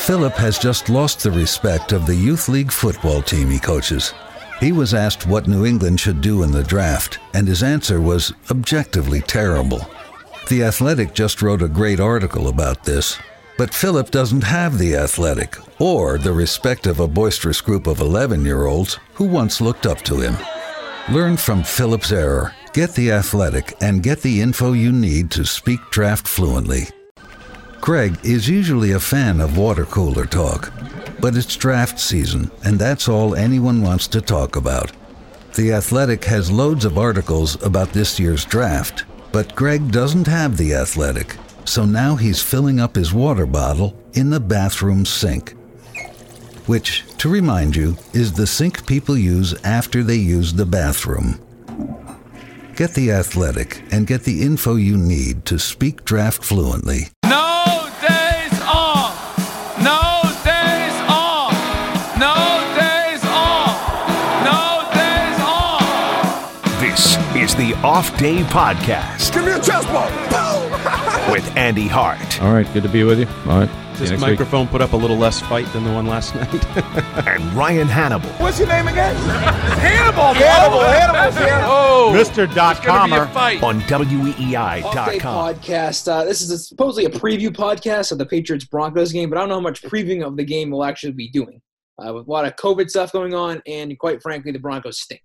Philip has just lost the respect of the youth league football team he coaches. He was asked what New England should do in the draft, and his answer was objectively terrible. The Athletic just wrote a great article about this, but Philip doesn't have the Athletic or the respect of a boisterous group of 11-year-olds who once looked up to him. Learn from Philip's error, get the Athletic, and get the info you need to speak draft fluently. Greg is usually a fan of water cooler talk, but it's draft season, and that's all anyone wants to talk about. The Athletic has loads of articles about this year's draft, but Greg doesn't have the Athletic, so now he's filling up his water bottle in the bathroom sink, which, to remind you, is the sink people use after they use the bathroom. Get the Athletic and get the info you need to speak draft fluently. No days off! No days off! No days off! No days off! This is the Off Day Podcast. Give me a chest ball! With Andy Hart. All right, good to be with you. All right. This microphone put up a little less fight than the one last night. And Ryan Hannibal. What's your name again? Hannibal! Hannibal's here. Oh! Mr.Comer On Off Day WEEI.com. podcast. This is supposedly a preview podcast of the Patriots-Broncos game, but I don't know how much previewing of the game we'll actually be doing. With a lot of COVID stuff going on, and quite frankly, the Broncos stink.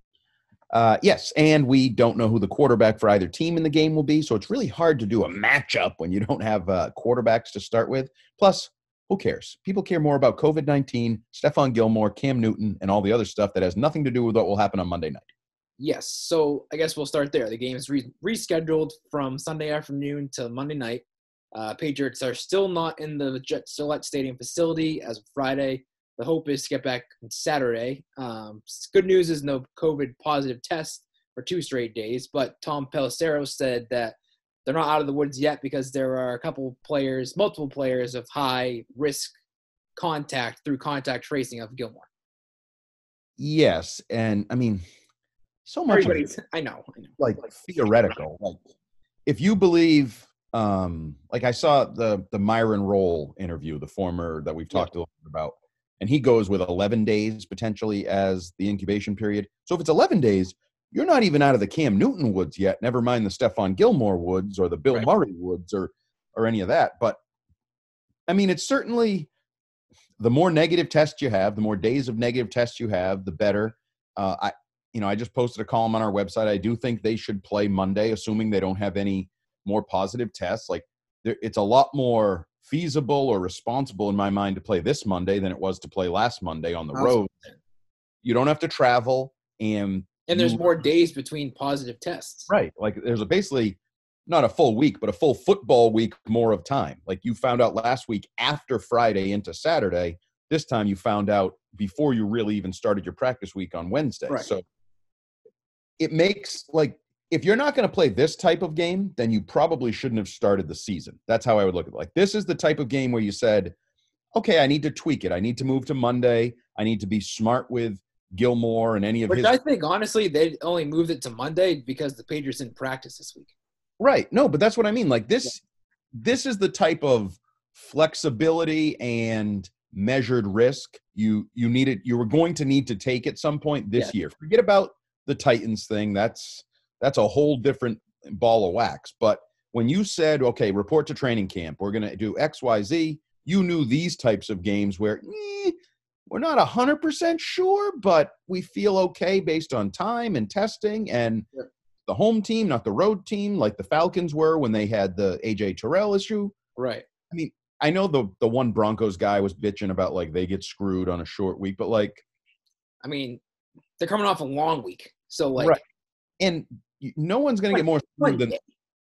Yes, and we don't know who the quarterback for either team in the game will be, so it's really hard to do a matchup when you don't have quarterbacks to start with. Plus, who cares? People care more about COVID-19, Stephon Gilmore, Cam Newton, and all the other stuff that has nothing to do with what will happen on Monday night. Yes, so I guess we'll start there. The game is rescheduled from Sunday afternoon to Monday night. Patriots are still not in the Gillette Stadium facility as of Friday. The hope is to get back on Saturday. Good news is no COVID positive tests for 2 straight days, but Tom Pelissero said that they're not out of the woods yet because there are multiple players of high risk contact through contact tracing of Gilmore. Yes, and I mean, so much of it, I know. like theoretical. Like, if you believe, like I saw the Myron Rolle interview, the former that we've talked a little bit about, and he goes with 11 days potentially as the incubation period. So if it's 11 days, you're not even out of the Cam Newton woods yet, never mind the Stephon Gilmore woods or the Bill Murray woods or any of that. But, I mean, it's certainly the more negative tests you have, the more days of negative tests you have, the better. I just posted a column on our website. I do think they should play Monday, assuming they don't have any more positive tests. Like, it's a lot more feasible or responsible in my mind to play this Monday than it was to play last Monday on the road. You don't have to travel, and there's more days between positive tests. Right. Like, there's basically not a full week, but a full football week more of time. Like, you found out last week after Friday into Saturday. This time you found out before you really even started your practice week on Wednesday. Right. So it makes, like, if you're not going to play this type of game, then you probably shouldn't have started the season. That's how I would look at it. Like, this is the type of game where you said, okay, I need to tweak it. I need to move to Monday. I need to be smart with Gilmore and any of his. I think, honestly, they only moved it to Monday because the Patriots didn't practice this week. Right. No, but that's what I mean. Like, this is the type of flexibility and measured risk you needed. You were going to need to take at some point this year. Forget about the Titans thing. That's a whole different ball of wax. But when you said, okay, report to training camp, we're going to do X, Y, Z, you knew these types of games where we're not 100% sure, but we feel okay based on time and testing and the home team, not the road team, like the Falcons were when they had the A.J. Terrell issue. Right. I mean, I know the one Broncos guy was bitching about, like, they get screwed on a short week, but, like, I mean, they're coming off a long week. So, like, right. And no one's going to get more screwed than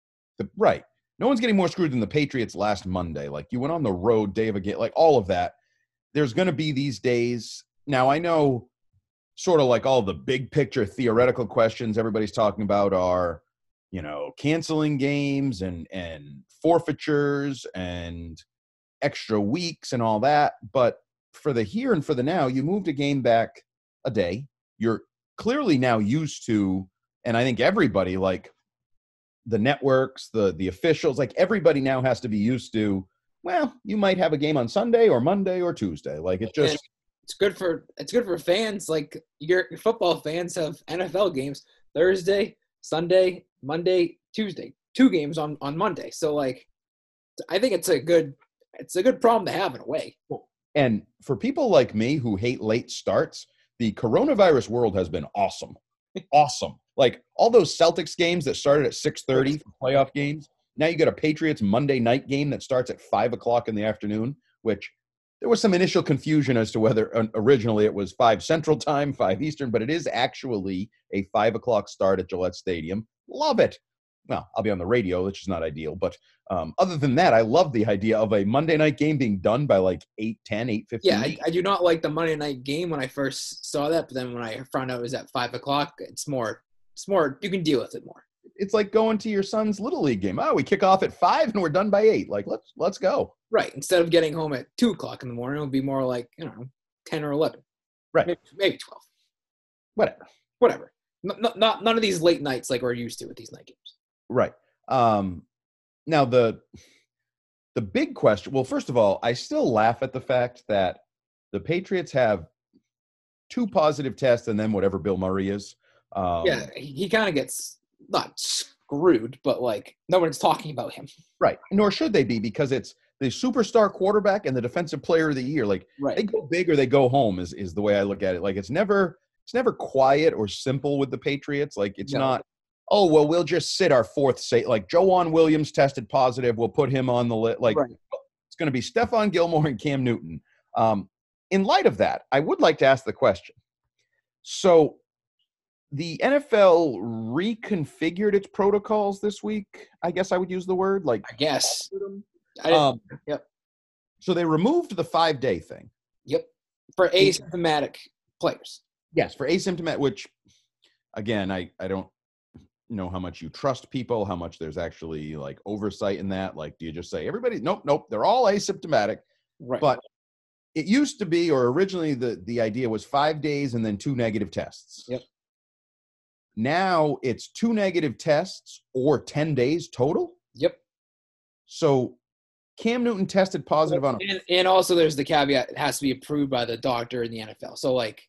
no one's getting more screwed than the Patriots last Monday. Like, you went on the road, day of a game, like all of that. There's going to be these days. Now, I know sort of like all the big picture theoretical questions everybody's talking about are, canceling games and forfeitures and extra weeks and all that. But for the here and for the now, you moved a game back a day. You're clearly now used to, and I think everybody, like the networks, the officials, like everybody now has to be used to, well, you might have a game on Sunday or Monday or Tuesday. Like it just. And it's good for fans. Like your football fans have NFL games Thursday, Sunday, Monday, Tuesday. 2 games on Monday. So like, I think it's a good problem to have in a way. And for people like me who hate late starts, the coronavirus world has been awesome. Awesome. Like all those Celtics games that started at 6:30 for playoff games. Now you got a Patriots Monday night game that starts at 5:00 in the afternoon, which there was some initial confusion as to whether originally it was 5 Central Time, 5 Eastern, but it is actually a 5:00 start at Gillette Stadium. Love it. Well, I'll be on the radio, which is not ideal. But other than that, I love the idea of a Monday night game being done by like 8:10, 8:15. Yeah, I do not like the Monday night game when I first saw that. But then when I found out it was at 5:00, it's more, you can deal with it more. It's like going to your son's Little League game. Oh, we kick off at 5 and we're done by 8. Like, let's go. Right. Instead of getting home at 2:00 in the morning, it would be more like, 10 or 11. Right. Maybe 12. Whatever. None of these late nights like we're used to with these night games. Right. Now the big question, well, first of all, I still laugh at the fact that the Patriots have 2 positive tests and then whatever Bill Murray is. Yeah, he kind of gets not screwed, but like no one's talking about him. Right. Nor should they be, because it's the superstar quarterback and the defensive player of the year. Like They go big or they go home is the way I look at it. Like it's never quiet or simple with the Patriots. Like it's not, oh, well, we'll just sit our 4th like Joanne Williams tested positive. We'll put him on the list. Like It's going to be Stephon Gilmore and Cam Newton. In light of that, I would like to ask the question. So the NFL reconfigured its protocols this week. I guess I would use the word like. I guess. Yep. So they removed the 5-day thing. Yep. For asymptomatic players. Yes, for asymptomatic, which, again, I don't know how much you trust people, how much there's actually like oversight in that. Like, do you just say everybody? Nope, they're all asymptomatic. Right. But it used to be, or originally the idea was 5 days and then 2 negative tests. Yep. Now it's 2 negative tests or 10 days total. Yep. So Cam Newton tested positive on and also there's the caveat, it has to be approved by the doctor in the NFL. So like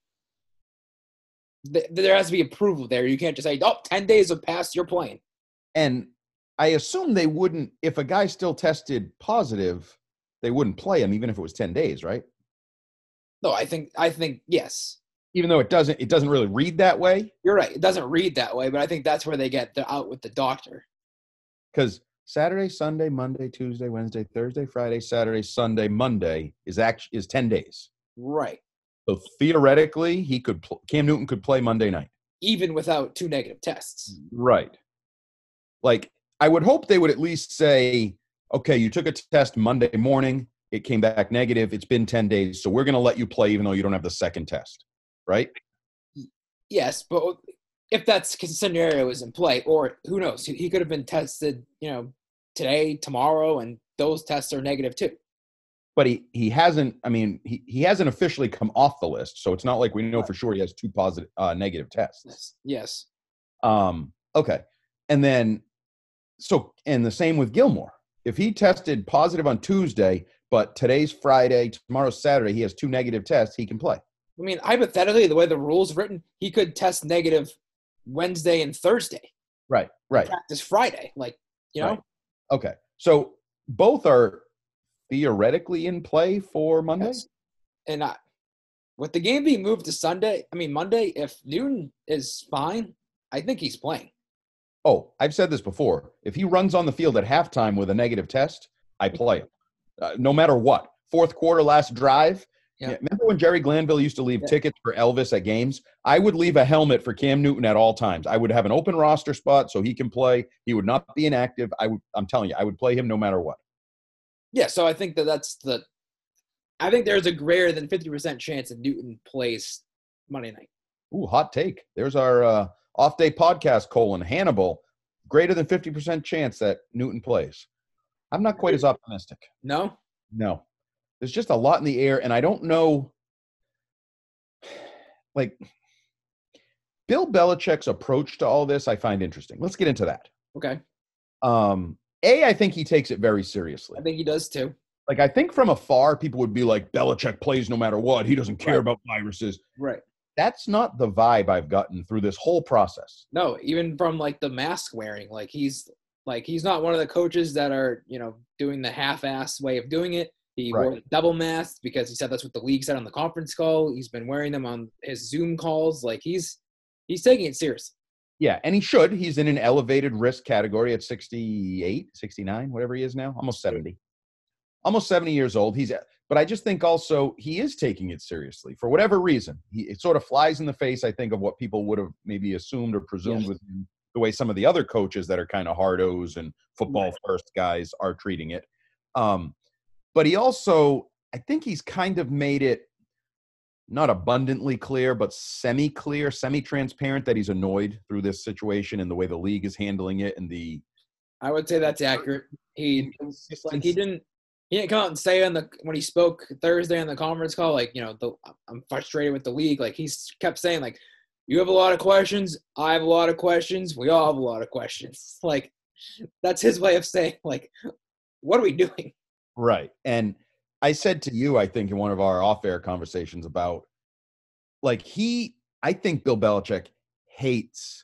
there has to be approval there. You can't just say, 10 days have passed, you're playing. And I assume they wouldn't, if a guy still tested positive, they wouldn't play him even if it was 10 days, right? No, I think yes. Even though it doesn't really read that way. You're right. It doesn't read that way, but I think that's where they get out with the doctor. Because Saturday, Sunday, Monday, Tuesday, Wednesday, Thursday, Friday, Saturday, Sunday, Monday is 10 days. Right. So theoretically, Cam Newton could play Monday night. Even without 2 negative tests. Right. Like, I would hope they would at least say, okay, you took a test Monday morning, it came back negative, it's been 10 days, so we're going to let you play even though you don't have the second test, right? Yes, but if that scenario is in play, or who knows, he could have been tested, today, tomorrow, and those tests are negative too. But he hasn't, he hasn't officially come off the list, so it's not like we know for sure he has 2 positive negative tests. Yes. Okay. And then, and the same with Gilmore. If he tested positive on Tuesday, but today's Friday, tomorrow's Saturday, he has 2 negative tests, he can play. I mean, hypothetically, the way the rule's written, he could test negative Wednesday and Thursday. Right. Practice Friday, Right. Okay. So both are theoretically in play for Monday? Yes. And with the game being moved to Monday, if Newton is fine, I think he's playing. Oh, I've said this before. If he runs on the field at halftime with a negative test, I play him. No matter what. 4th quarter, last drive. Yeah. Remember when Jerry Glanville used to leave tickets for Elvis at games? I would leave a helmet for Cam Newton at all times. I would have an open roster spot so he can play. He would not be inactive. I'm telling you, I would play him no matter what. Yeah, so I think I think there's a greater than 50% chance that Newton plays Monday night. Ooh, hot take. There's our off-day podcast, Hannibal. Greater than 50% chance that Newton plays. I'm not quite as optimistic. No? No. There's just a lot in the air, and I don't know. Like, Bill Belichick's approach to all this, I find interesting. Let's get into that. Okay. I think he takes it very seriously. I think he does too. Like, I think from afar, people would be like, Belichick plays no matter what. He doesn't care about viruses. Right. That's not the vibe I've gotten through this whole process. No, even from like the mask wearing, he's not one of the coaches that are, doing the half-ass way of doing it. He wore the double masks because he said that's what the league said on the conference call. He's been wearing them on his Zoom calls. Like, he's taking it seriously. Yeah, and he should. He's in an elevated risk category at 68, 69, whatever he is now. Almost 70. Almost 70 years old. But I just think also he is taking it seriously for whatever reason. It sort of flies in the face, I think, of what people would have maybe assumed or presumed with him, the way some of the other coaches that are kind of hardos and football-first guys are treating it. But he also, I think he's kind of made it not abundantly clear, but semi-clear, semi-transparent that he's annoyed through this situation and the way the league is handling it. And I would say that's accurate. He didn't come out and say when he spoke Thursday on the conference call, I'm frustrated with the league. Like, he kept saying, like, you have a lot of questions. I have a lot of questions. We all have a lot of questions. Like, that's his way of saying, like, what are we doing? Right. And I said to you, I think in one of our off-air conversations about, like, I think Bill Belichick hates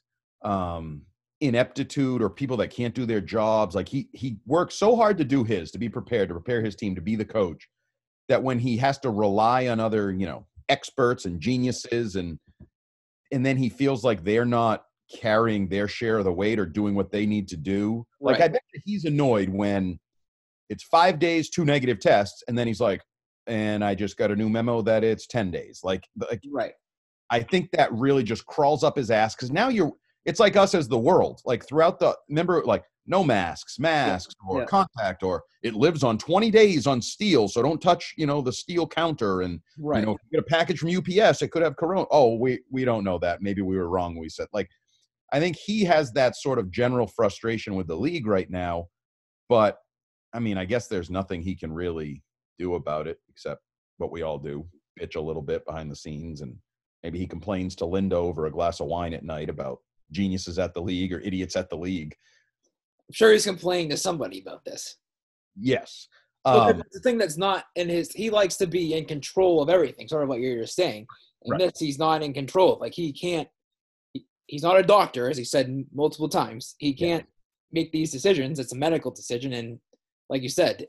ineptitude or people that can't do their jobs. Like, he works so hard to be prepared, to prepare his team to be the coach, that when he has to rely on other, experts and geniuses and then he feels like they're not carrying their share of the weight or doing what they need to do. Like, I bet that he's annoyed when it's 5 days, 2 negative tests, and then he's like, and I just got a new memo that it's 10 days. Like, I think that really just crawls up his ass, because now it's like us as the world. Like, remember, like, no masks, or contact, or it lives on 20 days on steel, so don't touch, the steel counter. And, if you get a package from UPS, it could have corona. Oh, we don't know that. Maybe we were wrong when we said, like, I think he has that sort of general frustration with the league right now, but I mean, I guess there's nothing he can really do about it except what we all do, bitch a little bit behind the scenes. And maybe he complains to Linda over a glass of wine at night about geniuses at the league or idiots at the league. I'm sure he's complaining to somebody about this. Yes. The thing that's not in he likes to be in control of everything, sort of like you're saying. And this, he's not in control. Like, he's not a doctor, as he said multiple times. He can't make these decisions. It's a medical decision. And like you said,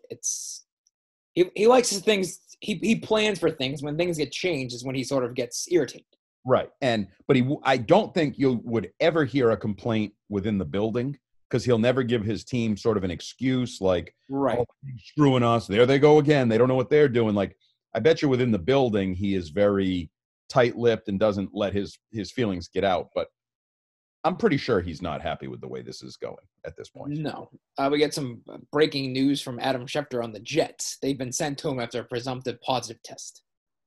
he likes his things. He plans for things. When things get changed is when he sort of gets irritated. Right. But I don't think you would ever hear a complaint within the building, because he'll never give his team sort of an excuse like, oh, screwing us. There they go again. They don't know what they're doing. Like, I bet you within the building, he is very tight-lipped and doesn't let his feelings get out. But I'm pretty sure he's not happy with the way this is going at this point. No. We get some breaking news from Adam Schefter on the Jets. They've been sent to him after a presumptive positive test.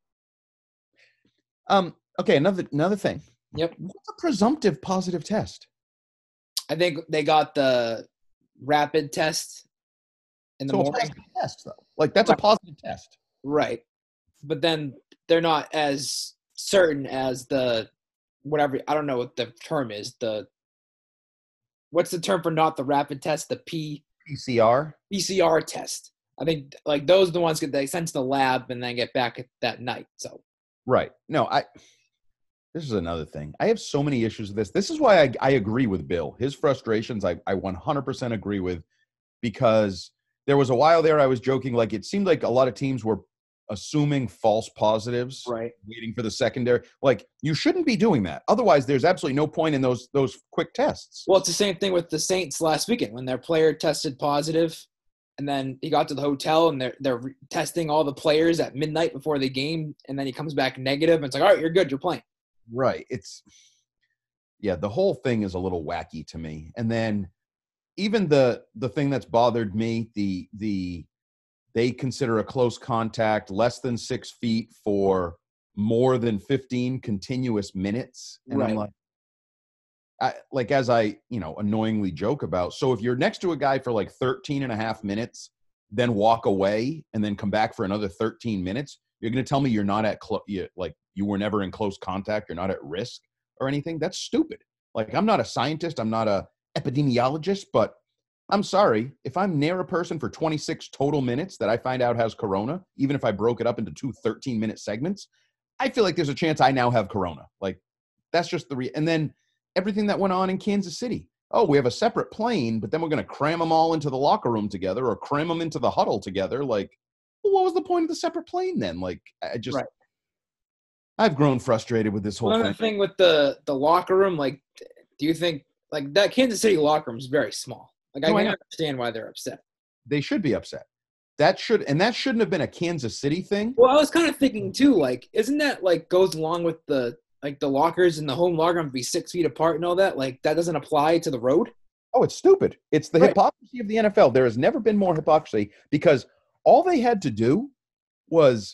Okay, another thing. Yep. What's a presumptive positive test? I think they got the rapid test in the morning. It's a test, though. Like, that's a positive test. Right. But then they're not as certain as the whatever, I don't know what the term is. What's the term for not the rapid test? The PCR? PCR test. I think, like, those are the ones that they send to the lab and then get back that night. So. Right. No, this is another thing. I have so many issues with this. This is why I agree with Bill. His frustrations, I 100% agree with, because there was a while there I was joking, like, it seemed like a lot of teams were assuming false positives, waiting for the secondary. Like, you shouldn't be doing that. Otherwise, there's absolutely no point in those quick tests. Well, it's the same thing with the Saints last weekend when their player tested positive, and then he got to the hotel and they're testing all the players at midnight before the game, and then he comes back negative, and it's like, all right, you're good, you're playing. Right. The whole thing is a little wacky to me. And then even the thing that's bothered me, they consider a close contact less than 6 feet for more than 15 continuous minutes. And I'm like, as I annoyingly joke about, so if you're next to a guy for like 13 and a half minutes, then walk away and then come back for another 13 minutes, you're going to tell me you're not at you were never in close contact, you're not at risk or anything? That's stupid. Like, I'm not a scientist, I'm not a epidemiologist, but I'm sorry, if I'm near a person for 26 total minutes that I find out has corona, even if I broke it up into two 13-minute segments, I feel like there's a chance I now have corona. Like, that's just and then everything that went on in Kansas City. Oh, we have a separate plane, but then we're going to cram them all into the locker room together or cram them into the huddle together. Like, well, what was the point of the separate plane then? Like, I've grown frustrated with this whole thing. Thing with the locker room, like, do you think, like, that Kansas City locker room is very small? Like, I can understand why they're upset. They should be upset. That shouldn't have been a Kansas City thing. Well, I was kind of thinking too, like, isn't that like goes along with the lockers in the home locker room be 6 feet apart and all that? Like, that doesn't apply to the road? Oh, it's stupid. It's the hypocrisy of the NFL. There has never been more hypocrisy because all they had to do was,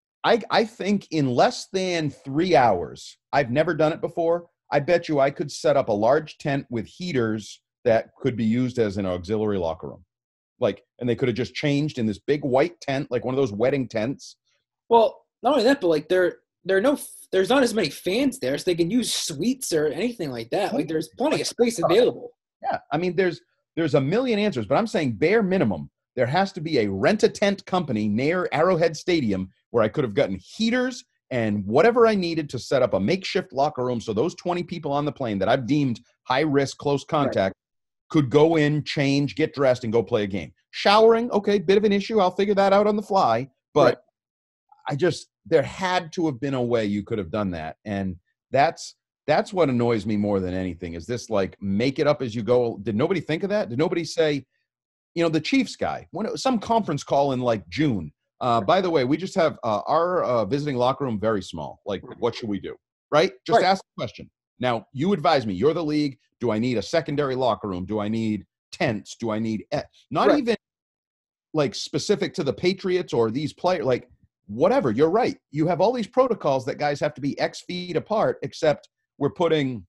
I think in less than 3 hours, I've never done it before. I bet you I could set up a large tent with heaters that could be used as an auxiliary locker room. Like, and they could have just changed in this big white tent, like one of those wedding tents. Well, not only that, but like there's not as many fans there, so they can use suites or anything like that. Like, there's plenty of space available. Yeah, I mean, there's a million answers, but I'm saying bare minimum, there has to be a rent-a-tent company near Arrowhead Stadium where I could have gotten heaters and whatever I needed to set up a makeshift locker room so those 20 people on the plane that I've deemed high-risk, close contact could go in, change, get dressed, and go play a game. Showering, okay, bit of an issue. I'll figure that out on the fly. But there had to have been a way you could have done that. And that's what annoys me more than anything is this, like, make it up as you go. Did nobody think of that? Did nobody say, the Chiefs guy, some conference call in like June. By the way, we just have our visiting locker room very small. Like, what should we do? Right? Just ask the question. Now, you advise me. You're the league. Do I need a secondary locker room? Do I need tents? Do I need not even like specific to the Patriots or these players? Like, whatever. You're right. You have all these protocols that guys have to be X feet apart, except we're putting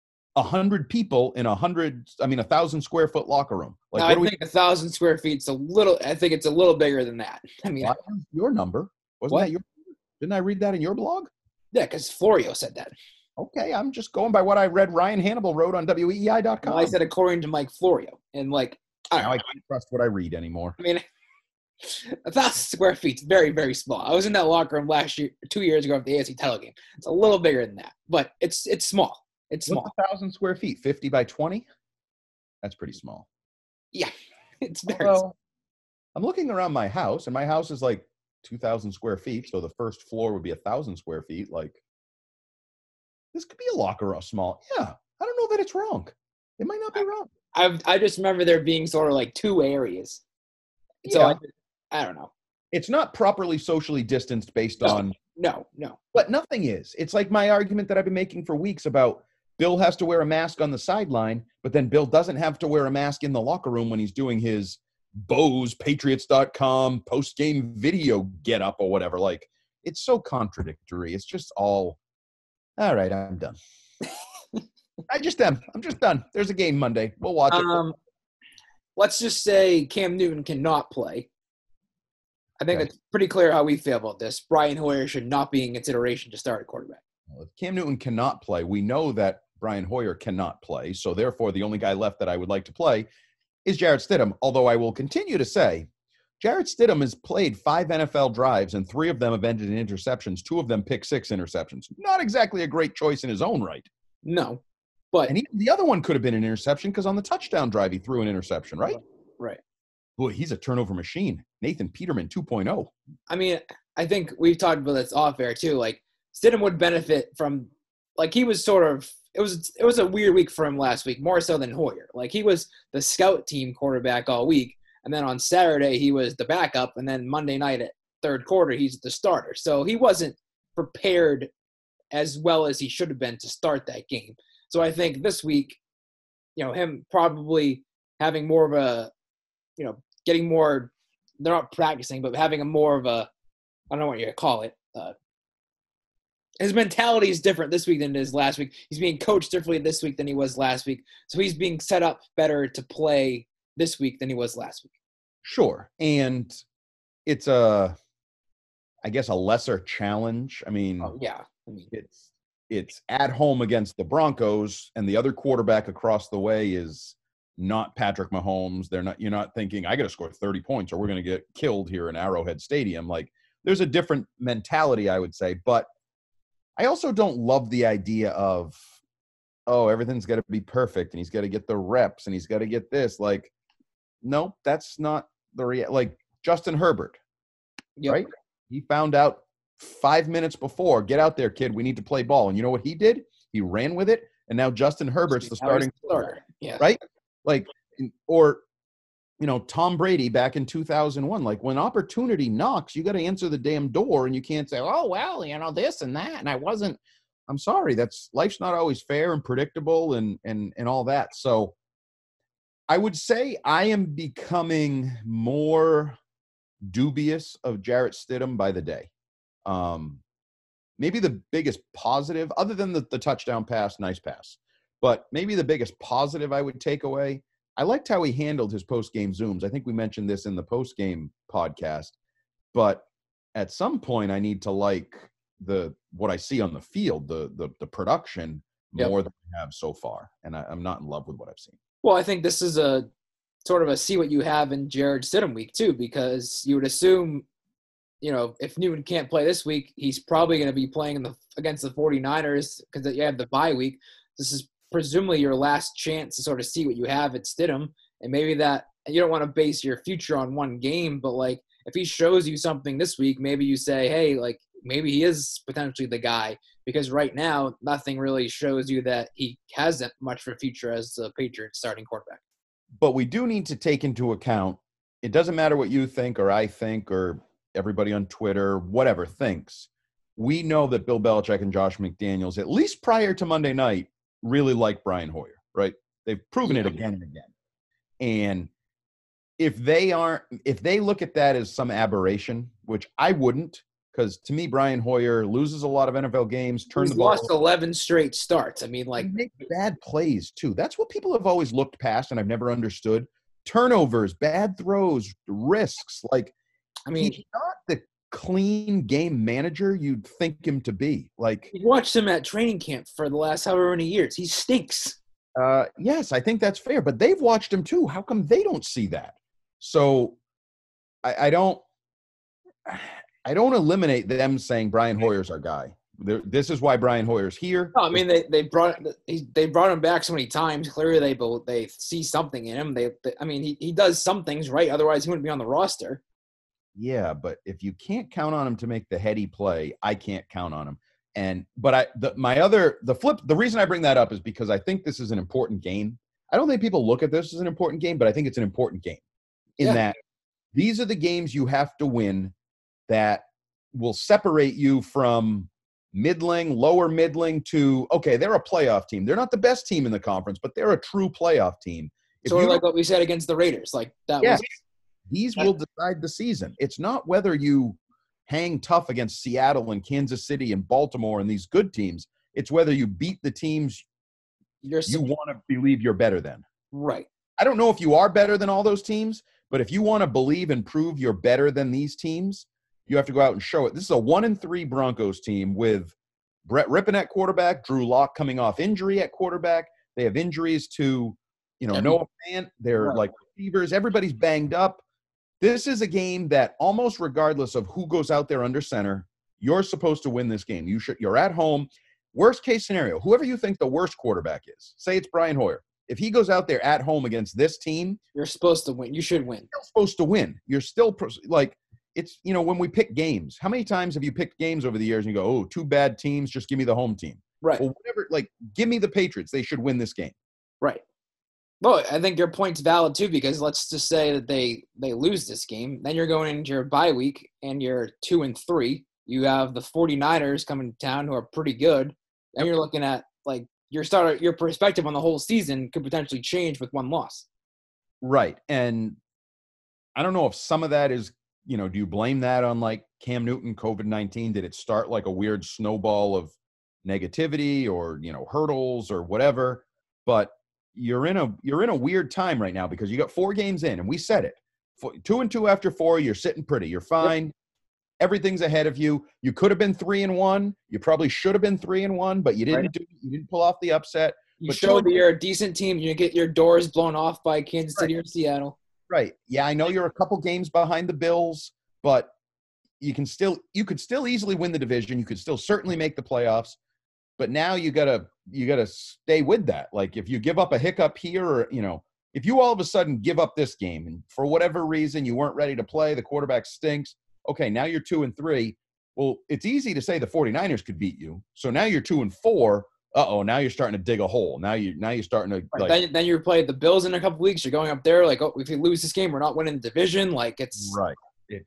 100 people in 1,000 square foot locker room. Like, no, I think 1,000 square feet I think it's a little bigger than that. I mean, your number wasn't that your? Didn't I read that in your blog? Yeah, because Florio said that. Okay, I'm just going by what I read Ryan Hannibal wrote on WEEI.com. Well, I said according to Mike Florio. And, like, I don't know. I can't trust what I read anymore. I mean, 1,000 square feet is very, very small. I was in that locker room 2 years ago at the AFC title game. It's a little bigger than that, but it's small. It's small. What's 1,000 square feet? 50 by 20? That's pretty small. Yeah, it's very small. I'm looking around my house, and my house is like 2,000 square feet, so the first floor would be 1,000 square feet. Like, this could be a locker room small. Yeah, I don't know that it's wrong. It might not be wrong. I just remember there being sort of like two areas. So I don't know. It's not properly socially distanced based on – No. But nothing is. It's like my argument that I've been making for weeks about Bill has to wear a mask on the sideline, but then Bill doesn't have to wear a mask in the locker room when he's doing his Bose, Patriots.com post-game video get-up or whatever. Like, it's so contradictory. It's just all right, I'm done. I just am. I'm just done. There's a game Monday. We'll watch it. Let's just say Cam Newton cannot play. I think it's pretty clear how we feel about this. Brian Hoyer should not be in consideration to start at quarterback. Well, if Cam Newton cannot play, we know that Brian Hoyer cannot play. So, therefore, the only guy left that I would like to play is Jarrett Stidham. Although I will continue to say Jarrett Stidham has played 5 NFL drives, and 3 of them have ended in interceptions, 2 of them pick-6 interceptions. Not exactly a great choice in his own right. No. And the other one could have been an interception because on the touchdown drive, he threw an interception, right? Right. Boy, he's a turnover machine. Nathan Peterman 2.0. I mean, I think we've talked about this off air too. Like, Stidham would benefit from, like, he was sort of, it was a weird week for him last week, more so than Hoyer. Like, he was the scout team quarterback all week, and then on Saturday he was the backup, and then Monday night at third quarter he's the starter. So he wasn't prepared as well as he should have been to start that game. So I think this week, him probably having more of a, getting more, they're not practicing, but having a more of a, I don't know what you call it. His mentality is different this week than it is last week. He's being coached differently this week than he was last week. So he's being set up better to play this week than he was last week. Sure. And it's I guess a lesser challenge. I mean, it's at home against the Broncos, and the other quarterback across the way is not Patrick Mahomes. You're not thinking, I got to score 30 points or we're going to get killed here in Arrowhead Stadium. Like, there's a different mentality, I would say. But I also don't love the idea of, oh, everything's got to be perfect and he's got to get the reps and he's got to get this. Like, no, that's not the like Justin Herbert, right? He found out 5 minutes before, get out there, kid. We need to play ball. And you know what he did? He ran with it. And now Justin Herbert's the starting starter. Yeah. Right? Like, or, you know, Tom Brady back in 2001, like when opportunity knocks, you got to answer the damn door and you can't say, oh, well, you know, this and that. And I'm sorry. Life's not always fair and predictable and all that. So I would say I am becoming more dubious of Jarrett Stidham by the day. Maybe the biggest positive, other than the touchdown pass, nice pass, but maybe the biggest positive I would take away, I liked how he handled his post-game Zooms. I think we mentioned this in the post-game podcast, but at some point I need to like what I see on the field, the production more than I have so far. And I'm not in love with what I've seen. Well, I think this is a sort of a see what you have in Jarrett Stidham week too, because you would assume, you know, if Newton can't play this week, he's probably going to be playing against the 49ers because you have the bye week. This is presumably your last chance to sort of see what you have at Stidham. And maybe that you don't want to base your future on one game, but like if he shows you something this week, maybe you say, hey, like maybe he is potentially the guy, because right now nothing really shows you that he hasn't much for a future as the Patriots starting quarterback. But we do need to take into account, it doesn't matter what you think or I think or everybody on Twitter, whatever, thinks. We know that Bill Belichick and Josh McDaniels, at least prior to Monday night, really like Brian Hoyer, right? They've proven it again and again. And if they look at that as some aberration, which I wouldn't, because to me, Brian Hoyer loses a lot of NFL games, He's lost 11 straight starts. I mean, like, make bad plays too. That's what people have always looked past, and I've never understood. Turnovers, bad throws, risks. Like, I mean, he's not the clean game manager you'd think him to be. Like, you watched him at training camp for the last however many years. He stinks. Yes, I think that's fair, but they've watched him too. How come they don't see that? So I don't eliminate them saying Brian Hoyer's our guy. This is why Brian Hoyer's here. No, I mean, they brought him back so many times. Clearly, they see something in him. I mean, he does some things right. Otherwise, he wouldn't be on the roster. Yeah, but if you can't count on him to make the heady play, I can't count on him. The reason I bring that up is because I think this is an important game. I don't think people look at this as an important game, but I think it's an important game in that these are the games you have to win that will separate you from middling, lower middling to, okay, they're a playoff team. They're not the best team in the conference, but they're a true playoff team. Sort of like what we said against the Raiders. Like that was these will decide the season. It's not whether you hang tough against Seattle and Kansas City and Baltimore and these good teams. It's whether you beat the teams you want to believe you're better than. Right. I don't know if you are better than all those teams, but if you want to believe and prove you're better than these teams, you have to go out and show it. This is a 1-3 Broncos team with Brett Rippon at quarterback, Drew Lock coming off injury at quarterback. They have injuries to, Noah Fant. They're like receivers. Everybody's banged up. This is a game that almost regardless of who goes out there under center, you're supposed to win this game. You're at home. Worst case scenario, whoever you think the worst quarterback is, say it's Brian Hoyer. If he goes out there at home against this team, you're supposed to win. You should win. You're supposed to win. You're still like, it's, when we pick games, how many times have you picked games over the years and you go, oh, two bad teams, just give me the home team. Right. Well, whatever, like, give me the Patriots. They should win this game. Right. Well, I think your point's valid too, because let's just say that they lose this game. Then you're going into your bye week and you're 2-3. You have the 49ers coming to town who are pretty good. And you're looking at like your perspective on the whole season could potentially change with one loss. Right. And I don't know if some of that is, do you blame that on like Cam Newton, COVID-19? Did it start like a weird snowball of negativity or, hurdles or whatever? But you're in a weird time right now because you got 4 games in, and we said it. 2-2 after 4, you're sitting pretty. You're fine. Yep. Everything's ahead of you. You could have been 3-1. You probably should have been 3-1, but you didn't do it. You didn't pull off the upset. You But show that you're a decent team. You get your doors blown off by Kansas City or Seattle. Right. Yeah, I know you're a couple games behind the Bills, but you could still easily win the division. You could still certainly make the playoffs. But now you gotta stay with that. Like if you give up a hiccup here, or if you all of a sudden give up this game and for whatever reason you weren't ready to play, the quarterback stinks. Okay, now you're 2-3. Well, it's easy to say the 49ers could beat you. So now you're 2-4. Now you're starting to dig a hole. Now you're starting to then you play the Bills in a couple weeks. You're going up there like, if you lose this game, we're not winning the division. Like it's right.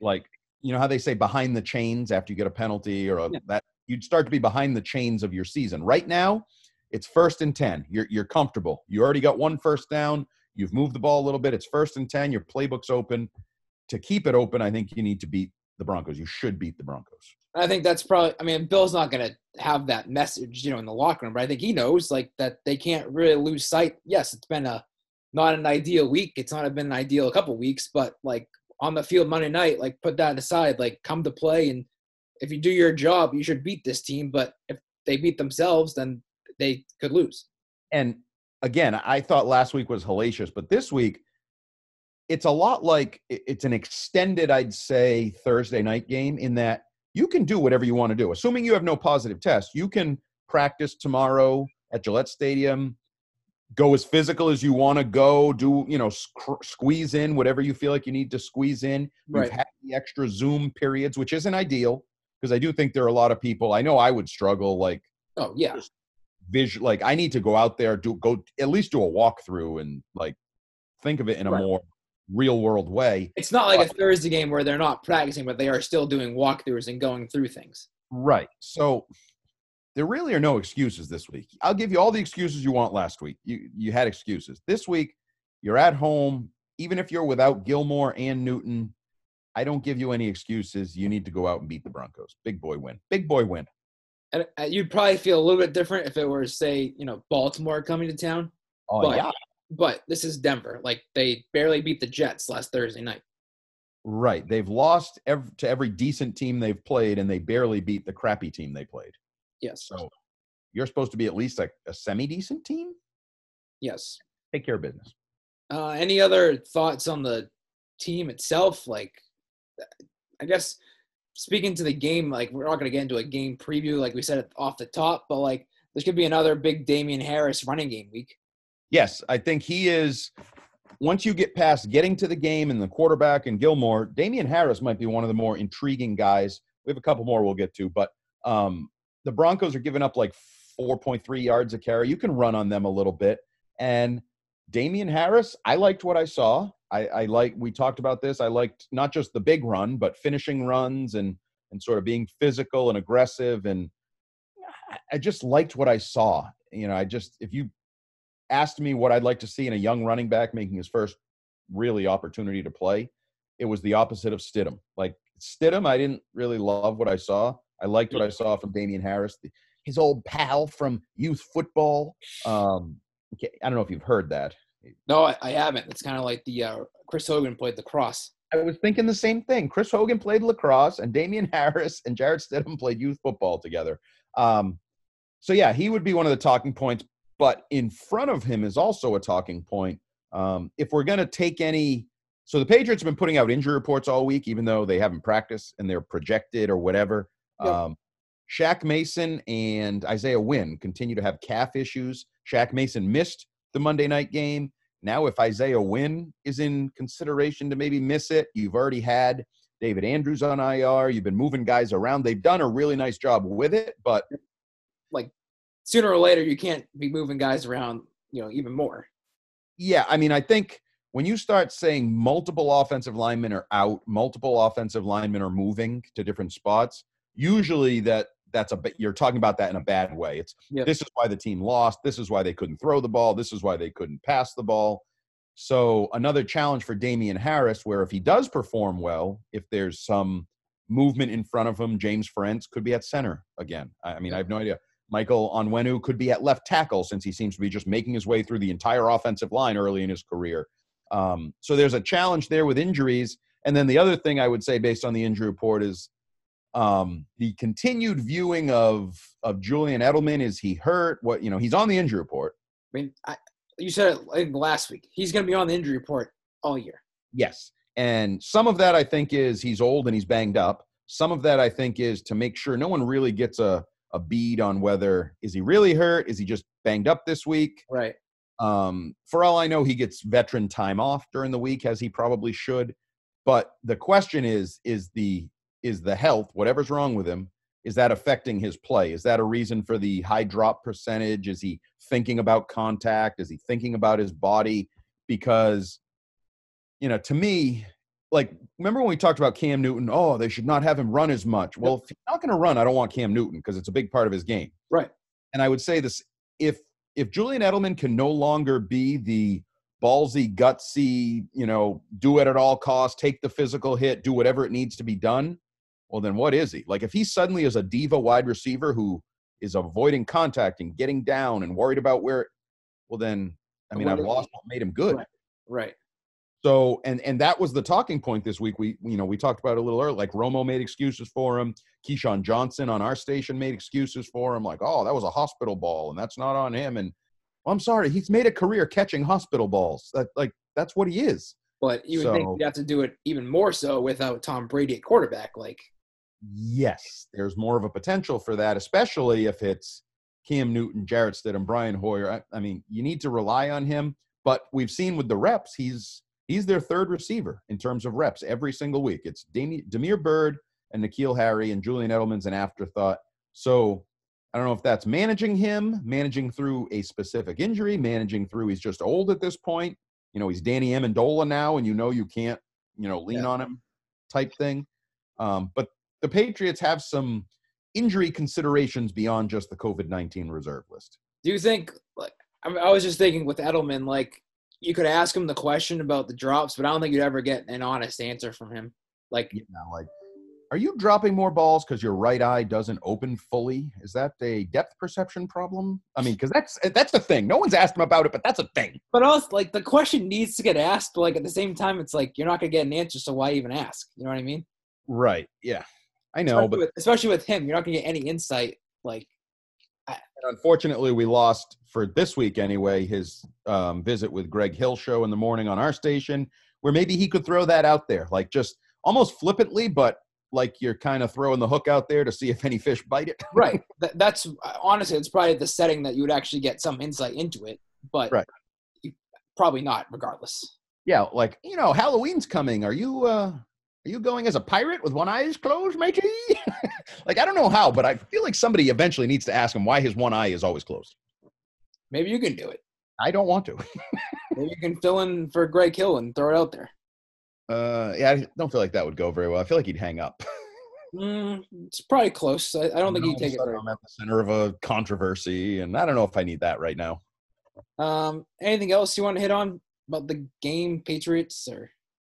How they say behind the chains after you get a penalty that you'd start to be behind the chains of your season. Right now, it's 1st and 10. You're comfortable. You already got 1 first down. You've moved the ball a little bit. It's 1st and 10. Your playbook's open. To keep it open, I think you need to beat the Broncos. You should beat the Broncos. I think that's probably – Bill's not going to have that message, in the locker room. But I think he knows, that they can't really lose sight. Yes, it's been not an ideal week. It's not been an ideal couple weeks. But, on the field Monday night, put that aside. Come to play. And if you do your job, you should beat this team. But if they beat themselves, then they could lose. And, again, I thought last week was hellacious. But this week, it's a lot like it's an extended, I'd say, Thursday night game in that you can do whatever you want to do. Assuming you have no positive test, you can practice tomorrow at Gillette Stadium, go as physical as you want to go, do, squeeze in whatever you feel like you need to squeeze in. Right. You've had the extra Zoom periods, which isn't ideal because I do think there are a lot of people. I know I would struggle, oh, yeah. I need to go out there, go at least do a walkthrough and, think of it in a more real world way. It's not like a Thursday game where they're not practicing, but they are still doing walkthroughs and going through things. Right. So there really are no excuses this week. I'll give you all the excuses you want last week. You had excuses. This week, you're at home. Even if you're without Gilmore and Newton, I don't give you any excuses. You need to go out and beat the Broncos. Big boy win. Big boy win. And you'd probably feel a little bit different if it were, say, Baltimore coming to town. Oh, yeah. But this is Denver. They barely beat the Jets last Thursday night. Right. They've lost to every decent team they've played, and they barely beat the crappy team they played. Yes. So you're supposed to be at least a semi-decent team? Yes. Take care of business. Any other thoughts on the team itself? I guess speaking to the game, we're not going to get into a game preview like we said off the top, but this could be another big Damian Harris running game week. Yes, I think he is. Once you get past getting to the game and the quarterback and Gilmore, Damian Harris might be one of the more intriguing guys. We have a couple more we'll get to, but the Broncos are giving up 4.3 yards a carry. You can run on them a little bit. And Damian Harris, I liked what I saw. We talked about this. I liked not just the big run, but finishing runs and sort of being physical and aggressive. And I just liked what I saw. If you asked me what I'd like to see in a young running back making his first really opportunity to play, it was the opposite of Stidham. Stidham, I didn't really love what I saw. I liked what I saw from Damian Harris, his old pal from youth football. I don't know if you've heard that. No, I haven't. It's kind of like the Chris Hogan played lacrosse. I was thinking the same thing. Chris Hogan played lacrosse, and Damian Harris and Jarrett Stidham played youth football together. So, yeah, he would be one of the talking points. But in front of him is also a talking point. If we're going to take any – so the Patriots have been putting out injury reports all week, even though they haven't practiced and they're projected or whatever. Yep. Shaq Mason and Isaiah Wynn continue to have calf issues. Shaq Mason missed the Monday night game. Now if Isaiah Wynn is in consideration to maybe miss it, you've already had David Andrews on IR. You've been moving guys around. They've done a really nice job with it, but sooner or later, you can't be moving guys around, even more. Yeah, I think when you start saying multiple offensive linemen are out, multiple offensive linemen are moving to different spots, usually you're talking about that in a bad way. This is why the team lost. This is why they couldn't throw the ball. This is why they couldn't pass the ball. So another challenge for Damian Harris, where if he does perform well, if there's some movement in front of him, James Ferentz could be at center again. I have no idea. Michael Onwenu could be at left tackle since he seems to be just making his way through the entire offensive line early in his career. So there's a challenge there with injuries. And then the other thing I would say based on the injury report is the continued viewing of Julian Edelman. Is he hurt? He's on the injury report. mean, you said it like last week. He's going to be on the injury report all year. Yes. And some of that I think is he's old and he's banged up. Some of that I think is to make sure no one really gets a bead on whether is he really hurt? Is he just banged up this week? Right. For all I know, he gets veteran time off during the week, as he probably should. But the question is the health, whatever's wrong with him, is that affecting his play? Is that a reason for the high drop percentage? Is he thinking about contact? Is he thinking about his body? Because, to me, like, remember when we talked about Cam Newton? Oh, they should not have him run as much. Well, if he's not going to run, I don't want Cam Newton because it's a big part of his game. Right. And I would say this, if Julian Edelman can no longer be the ballsy, gutsy, do it at all costs, take the physical hit, do whatever it needs to be done, well, then what is he? Like, if he suddenly is a diva wide receiver who is avoiding contact and getting down and worried about well, then, I've lost what made him good. Right. So, and that was the talking point this week. We talked about it a little earlier, like Romo made excuses for him. Keyshawn Johnson on our station made excuses for him. Like, oh, that was a hospital ball and that's not on him. And I'm sorry, he's made a career catching hospital balls. That's what he is. But you would think you have to do it even more so without Tom Brady at quarterback. Yes, there's more of a potential for that, especially if it's Cam Newton, Jarrett Stidham, Brian Hoyer. You need to rely on him. But we've seen with the reps, he's their third receiver in terms of reps every single week. It's Damiere Byrd and N'Keal Harry, and Julian Edelman's an afterthought. So I don't know if that's managing through a specific injury, managing through he's just old at this point. He's Danny Amendola now, and you can't, lean on him type thing. But the Patriots have some injury considerations beyond just the COVID-19 reserve list. Do you think, I was just thinking with Edelman, you could ask him the question about the drops, but I don't think you'd ever get an honest answer from him. Are you dropping more balls because your right eye doesn't open fully? Is that a depth perception problem? Because that's the thing. No one's asked him about it, but that's a thing. But also, the question needs to get asked, but at the same time, it's you're not going to get an answer, so why even ask? You know what I mean? Right. Yeah. I know, especially with him, you're not going to get any insight. Unfortunately, we lost for this week anyway, his visit with Greg Hill show in the morning on our station, where maybe he could throw that out there, just almost flippantly, but you're kind of throwing the hook out there to see if any fish bite it. Right. That's honestly, it's probably the setting that you would actually get some insight into it, but right. Probably not regardless. Yeah. Halloween's coming. Are you going as a pirate with one eye closed, matey? I don't know how, but I feel like somebody eventually needs to ask him why his one eye is always closed. Maybe you can do it. I don't want to. Maybe you can fill in for Greg Hill and throw it out there. Yeah, I don't feel like that would go very well. I feel like he'd hang up. It's probably close. I don't think he'd take it very well. I'm at the center of a controversy, and I don't know if I need that right now. Anything else you want to hit on about the game, Patriots? Or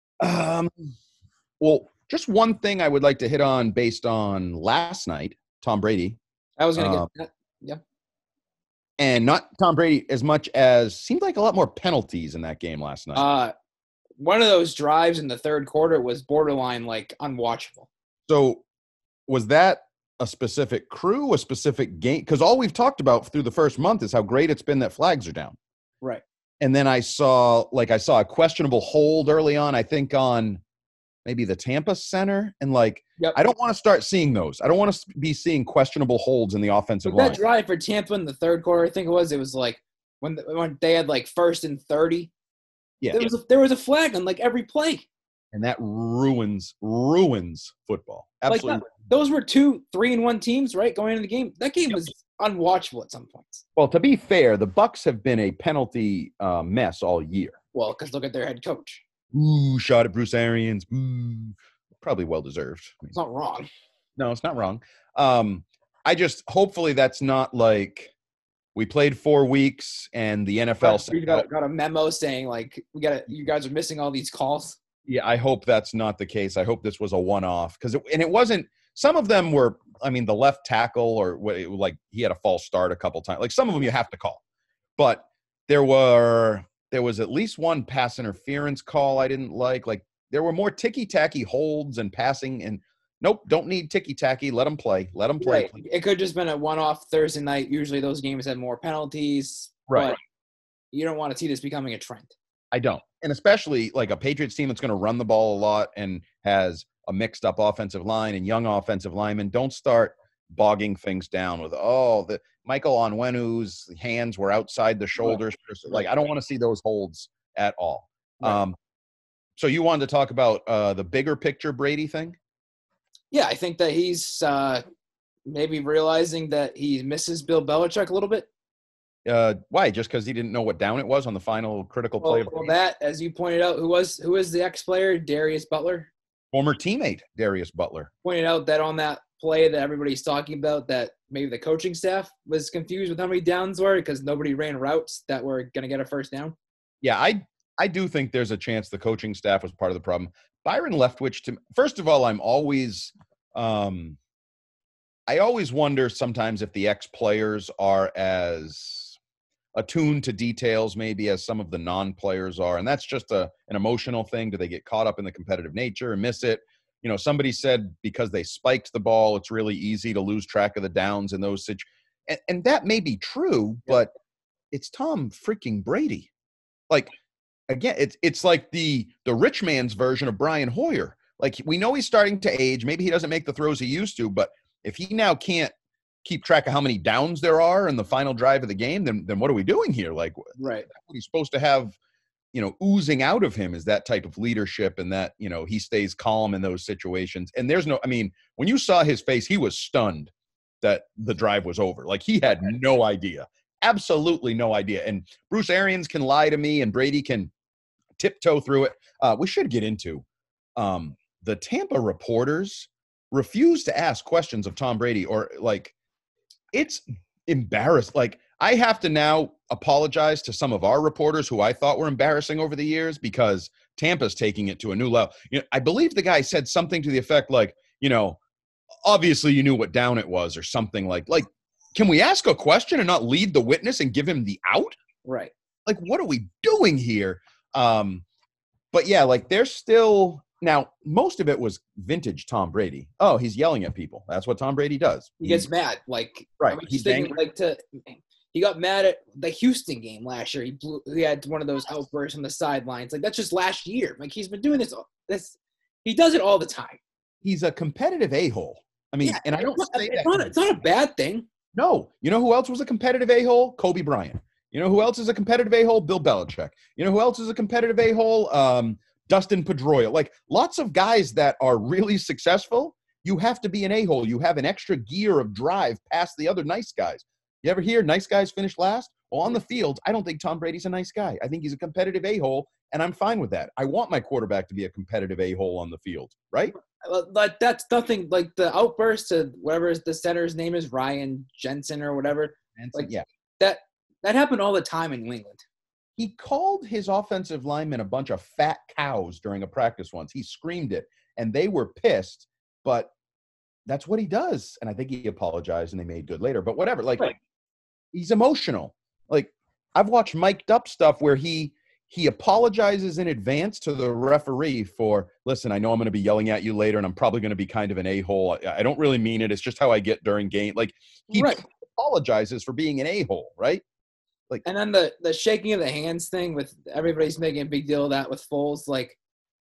well, just one thing I would like to hit on based on last night, Tom Brady. I was going to get that. Yeah. And not Tom Brady as much as seemed like a lot more penalties in that game last night. One of those drives in the third quarter was borderline unwatchable. So was that a specific crew, a specific game? Because all we've talked about through the first month is how great it's been that flags are down. Right. And then I saw a questionable hold early on, I think on maybe the Tampa center. And yep. I don't want to start seeing those. I don't want to be seeing questionable holds in the offensive line. That drive for Tampa in the third quarter, I think it was when they had 1st and 30. Yeah. There was a flag on every play. And that ruins football. Absolutely. Those were 2 3-1 teams, right? Going into the game. That game was unwatchable at some points. Well, to be fair, the Bucs have been a penalty mess all year. Well, because look at their head coach. Ooh, shot at Bruce Arians. Ooh, probably well-deserved. It's not wrong. No, it's not wrong. Hopefully that's not we played 4 weeks and the NFL got a memo saying you guys are missing all these calls. Yeah, I hope that's not the case. I hope this was a one-off it wasn't. Some of them were. The left tackle or he had a false start a couple times. Some of them you have to call, but there was at least one pass interference call I didn't like. There were more ticky-tacky holds and passing and. Nope, don't need ticky-tacky. Let them play. Right. It could have just been a one-off Thursday night. Usually those games have more penalties. Right. you don't want to see this becoming a trend. I don't. And especially like a Patriots team that's going to run the ball a lot and has a mixed up offensive line and young offensive linemen. Don't start bogging things down with, the Michael Onwenu's hands were outside the shoulders. Right. Like, I don't want to see those holds at all. Right. So you wanted to talk about the bigger picture Brady thing? Yeah, I think that he's maybe realizing that he misses Bill Belichick a little bit. Why? Just because he didn't know what down it was on the final critical play of the game? That, as you pointed out, who is the ex-player? Darius Butler? Former teammate Darius Butler. Pointed out that on that play that everybody's talking about, that maybe the coaching staff was confused with how many downs were because nobody ran routes that were going to get a first down. Yeah, I do think there's a chance the coaching staff was part of the problem. Byron Leftwich, first of all, I always wonder sometimes if the ex-players are as attuned to details maybe as some of the non-players are. And that's just an emotional thing. Do they get caught up in the competitive nature and miss it? You know, somebody said because they spiked the ball, it's really easy to lose track of the downs in those situations. And that may be true, but it's Tom freaking Brady. Like, again, it's like the rich man's version of Brian Hoyer. Like, we know he's starting to age. Maybe he doesn't make the throws he used to, but if he now can't keep track of how many downs there are in the final drive of the game, then what are we doing here? Like, right. What he's supposed to have, oozing out of him is that type of leadership and that, he stays calm in those situations. And when you saw his face, he was stunned that the drive was over. Like, he had no idea, absolutely no idea. And Bruce Arians can lie to me and Brady can tiptoe through it. We should get into the Tampa reporters refuse to ask questions of Tom Brady, or like, it's embarrassed. Like, I have to now apologize to some of our reporters who I thought were embarrassing over the years because Tampa's taking it to a new level. I believe the guy said something to the effect like, obviously you knew what down it was or something like, can we ask a question and not lead the witness and give him the out? Right. Like, what are we doing here? But yeah, like they're still – now, most of it was vintage Tom Brady. Oh, he's yelling at people. That's what Tom Brady does. He gets mad. Like, right. He got mad at the Houston game last year. He had one of those outbursts on the sidelines. Like, that's just last year. Like, he's been doing this. He does it all the time. He's a competitive a-hole. I mean, and I don't say that. It's not a bad thing. No. You know who else was a competitive a-hole? Kobe Bryant. You know who else is a competitive a-hole? Bill Belichick. You know who else is a competitive a-hole? Dustin Pedroia. Like, lots of guys that are really successful, you have to be an a-hole. You have an extra gear of drive past the other nice guys. You ever hear nice guys finish last? Well, on the field, I don't think Tom Brady's a nice guy. I think he's a competitive a-hole, and I'm fine with that. I want my quarterback to be a competitive a-hole on the field, right? But that's nothing like the outburst of whatever the center's name is, Ryan Jensen or whatever. Jensen, yeah. That happened all the time in New England. He called his offensive linemen a bunch of fat cows during a practice once. He screamed it, and they were pissed, but that's what he does. And I think he apologized, and they made good later. But whatever, like he's emotional. Like, I've watched mic'd up stuff where he apologizes in advance to the referee for, listen, I know I'm going to be yelling at you later, and I'm probably going to be kind of an a-hole. I don't really mean it. It's just how I get during game. Like, he apologizes for being an a-hole, right? Like, and then the shaking of the hands thing with everybody's making a big deal of that with Foles. Like,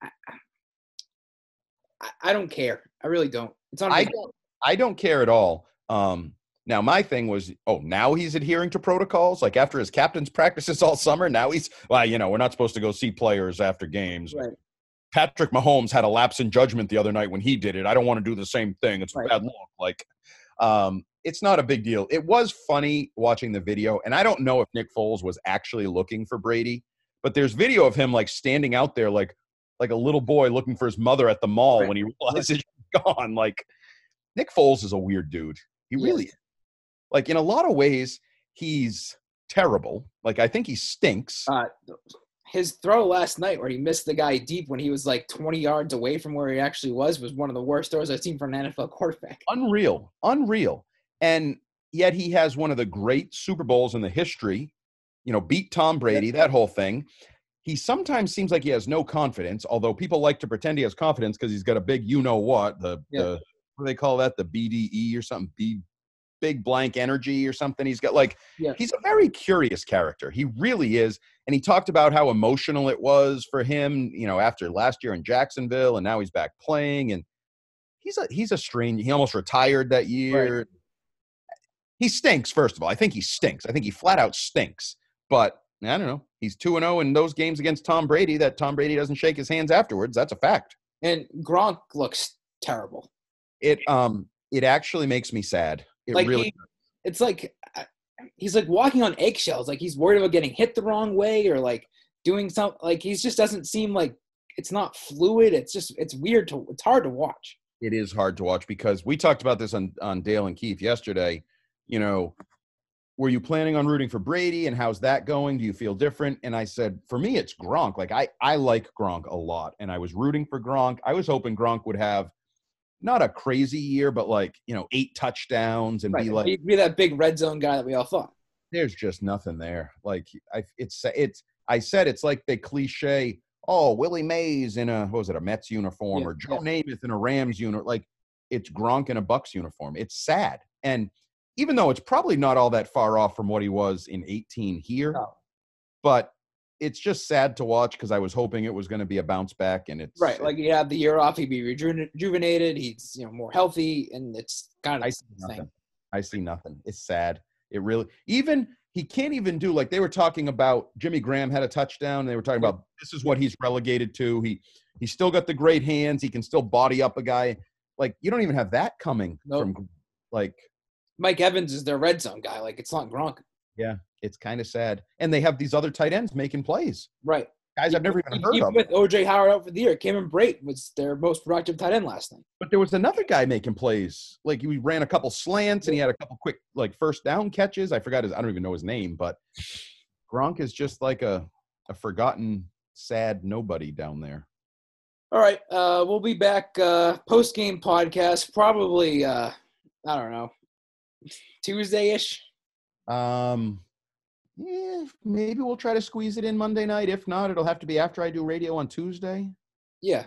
I don't care. I really don't. It's not. I don't care at all. Now my thing was, now he's adhering to protocols. Like, after his captain's practices all summer, now he's we're not supposed to go see players after games. Right. Patrick Mahomes had a lapse in judgment the other night when he did it. I don't want to do the same thing. It's bad luck. Like, it's not a big deal. It was funny watching the video, and I don't know if Nick Foles was actually looking for Brady, but there's video of him like standing out there like a little boy looking for his mother at the mall when he realizes she's gone. Like, Nick Foles is a weird dude. He really is. Like, in a lot of ways, he's terrible. Like, I think he stinks. His throw last night where he missed the guy deep when he was like 20 yards away from where he actually was one of the worst throws I've seen from an NFL quarterback. Unreal. And yet he has one of the great Super Bowls in the history, beat Tom Brady, that whole thing. He sometimes seems like he has no confidence, although people like to pretend he has confidence because he's got a big what do they call that? The BDE or something? big blank energy or something. He's got like, he's a very curious character. He really is. And he talked about how emotional it was for him, you know, after last year in Jacksonville, and now he's back playing. And he's a strange, he almost retired that year. Right. He stinks, first of all. I think he stinks. I think he flat out stinks. But I don't know. He's 2-0 in those games against Tom Brady that Tom Brady doesn't shake his hands afterwards. That's a fact. And Gronk looks terrible. It actually makes me sad. It like really it's like he's like walking on eggshells. Like he's worried about getting hit the wrong way or like doing something. Like he just doesn't seem like it's not fluid. It's weird it's hard to watch. It is hard to watch because we talked about this on Dale and Keith yesterday. You know, were you planning on rooting for Brady and how's that going? Do you feel different? And I said, for me, it's Gronk. Like I like Gronk a lot and I was rooting for Gronk. I was hoping Gronk would have not a crazy year, but like, you know, 8 touchdowns and be like, he'd be that big red zone guy that we all thought. There's just nothing there. Like I said, it's like the cliche, oh, Willie Mays in a Mets uniform or Joe Namath in a Rams uniform. Like it's Gronk in a Bucks uniform. It's sad. And even though it's probably not all that far off from what he was in 18 here, but it's just sad to watch because I was hoping it was going to be a bounce back, and it's right. Like you have the year off, he'd be rejuvenated. He's more healthy, and it's kind of the thing. I see nothing. It's sad. It really he can't even do like they were talking about. Jimmy Graham had a touchdown. And they were talking about this is what he's relegated to. He's still got the great hands. He can still body up a guy. Like you don't even have that coming from like. Mike Evans is their red zone guy. Like, it's not Gronk. Yeah, it's kind of sad. And they have these other tight ends making plays. Right. Guys I've never even heard of. With O.J. Howard out for the year, Cameron Brate was their most productive tight end last night. But there was another guy making plays. Like, he ran a couple slants, and he had a couple quick, like, first down catches. I don't even know his name. But Gronk is just like a forgotten, sad nobody down there. All right. We'll be back post-game podcast probably, I don't know, Tuesday-ish. Yeah, maybe we'll try to squeeze it in Monday night. If not, it'll have to be after I do radio on Tuesday. Yeah.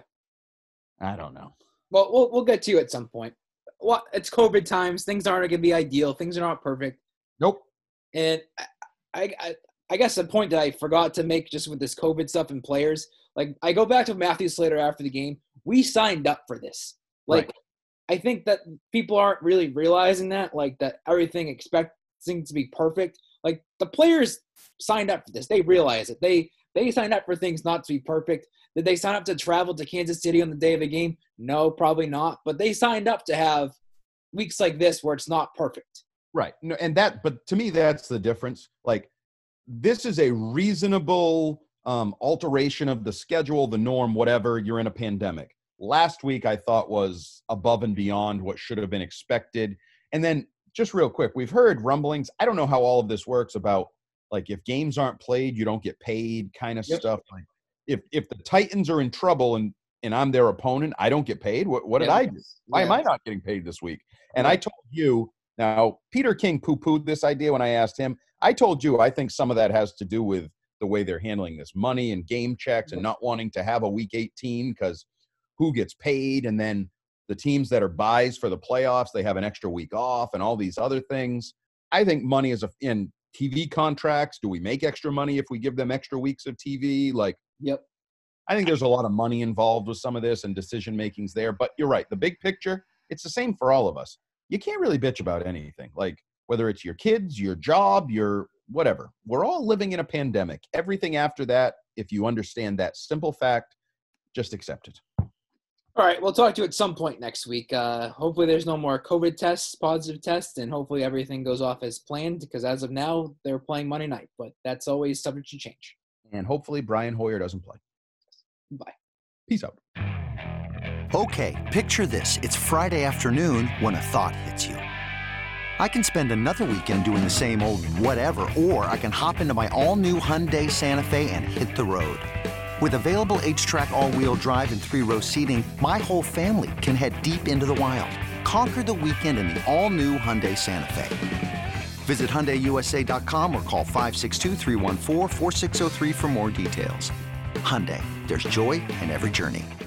I don't know. Well, we'll get to you at some point. Well, it's COVID times. Things aren't going to be ideal. Things are not perfect. Nope. And I guess the point that I forgot to make just with this COVID stuff and players, like I go back to Matthew Slater after the game. We signed up for this. Like, right. I think that people aren't really realizing that, like that everything expecting to be perfect. Like the players signed up for this. They realize it. They signed up for things not to be perfect. Did they sign up to travel to Kansas City on the day of the game? No, probably not. But they signed up to have weeks like this where it's not perfect. Right. No, but to me, that's the difference. Like this is a reasonable alteration of the schedule, the norm, whatever. You're in a pandemic. Last week, I thought was above and beyond what should have been expected. And then just real quick, we've heard rumblings. I don't know how all of this works about like if games aren't played, you don't get paid kind of stuff. Like if the Titans are in trouble and I'm their opponent, I don't get paid. What did I do? Why am I not getting paid this week? And I told you, now Peter King poo-pooed this idea when I asked him. I told you I think some of that has to do with the way they're handling this money and game checks and not wanting to have a week 18 because who gets paid, and then the teams that are buys for the playoffs, they have an extra week off and all these other things. I think money is in TV contracts. Do we make extra money if we give them extra weeks of TV? Like, yep. I think there's a lot of money involved with some of this and decision makings there. But you're right. The big picture, it's the same for all of us. You can't really bitch about anything. Like whether it's your kids, your job, your whatever. We're all living in a pandemic. Everything after that, if you understand that simple fact, just accept it. All right, we'll talk to you at some point next week. Hopefully there's no more COVID tests, positive tests, and hopefully everything goes off as planned because as of now, they're playing Monday night, but that's always subject to change. And hopefully Brian Hoyer doesn't play. Bye. Peace out. Okay, picture this. It's Friday afternoon when a thought hits you. I can spend another weekend doing the same old whatever, or I can hop into my all-new Hyundai Santa Fe and hit the road. With available H-Track all-wheel drive and 3-row seating, my whole family can head deep into the wild. Conquer the weekend in the all-new Hyundai Santa Fe. Visit HyundaiUSA.com or call 562-314-4603 for more details. Hyundai, there's joy in every journey.